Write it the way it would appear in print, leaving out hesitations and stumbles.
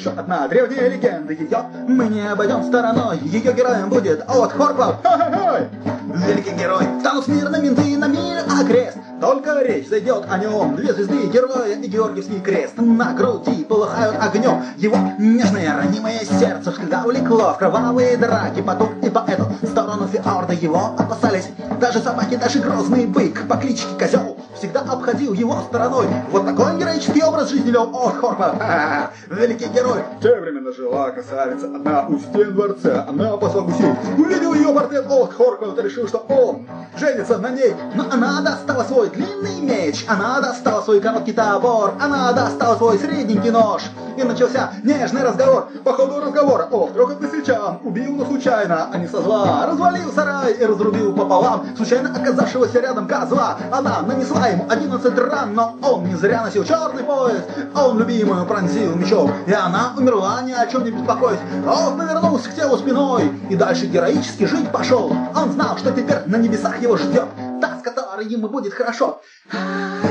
еще одна древняя легенда. Ее мы не обойдем стороной. Ее героем будет Олд Хорквуд. Великий герой. Станут мирно менты на мир окрест. Только речь зайдет о нем. Две звезды героя и Георгиевский крест на груди полыхают огнем. Его нежное ранимое сердце всегда увлекло в кровавые драки по ту и по эту сторону фиорда. Его опасались даже собаки, даже грозный бык по кличке Козел всегда обходил его стороной. Вот такой героический образ жизни вел Олд Хорквуд. Великий герой. В те времена жила красавица одна у стен дворца. Она пасла гусей. Увидел ее портрет Олд Хорквуд и решил, что он женится на ней. Но она достала свой длинный меч, она достала свой короткий топор, она достала свой средненький нож. И начался нежный разговор. По ходу разговора Олд трогал тысячам, убил, но случайно, а не со зла. Развалил сарай и разрубил пополам случайно оказавшегося рядом козла. Она нанесла ему 11 ран, но он не зря носил черный пояс. Он любимую пронзил мечом, и она умерла, ни о чем не беспокоясь. Олд повернулся к телу спиной и дальше героически жить пошел. Он знал, что теперь на небесах его ждет та, с которой ему будет хорошо.